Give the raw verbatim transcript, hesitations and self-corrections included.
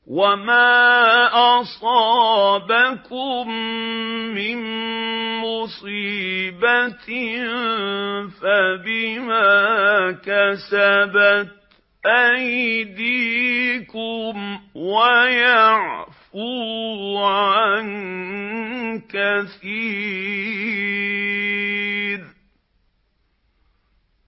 وَمَا أَصَابَكُم مِّن مُّصِيبَةٍ فَبِمَا كَسَبَتْ أَيْدِيكُمْ وَيَعْفُو عَن كَثِيرٍ.